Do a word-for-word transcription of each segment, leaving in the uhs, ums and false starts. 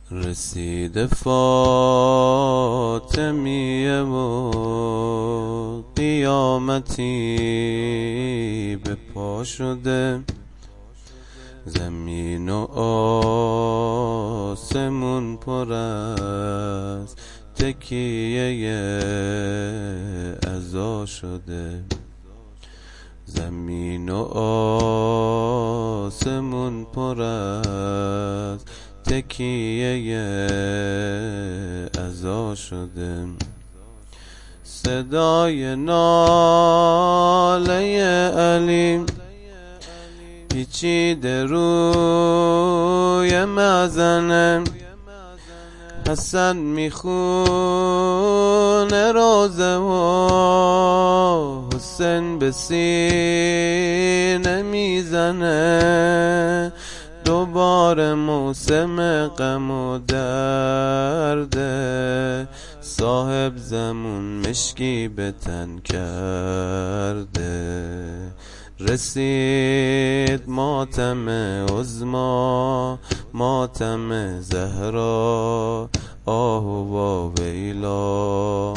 رسیده فاطمیه و قیامتی به پا شده، زمین و آسمون پر از تکیه عزا شده. زمین و آسمون پر از تکیه عزا شده. صدای ناله علی پیچیده روی مزنه، حسن میخونه روزه و حسین به سینه میزنه. دوباره موسم غم و درده، صاحب زمون مشکی به تن کرده. رسید ماتم عظما، ماتم زهرا، آه و ویلا.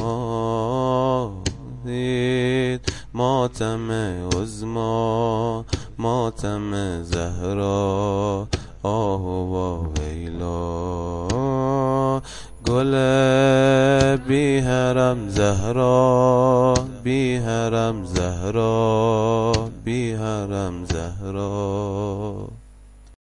دید ماتم عظما، ماتم زهرا، آه و ویلا. گل بی حرم زهرا، بی حرم زهرا، بی حرم زهرا.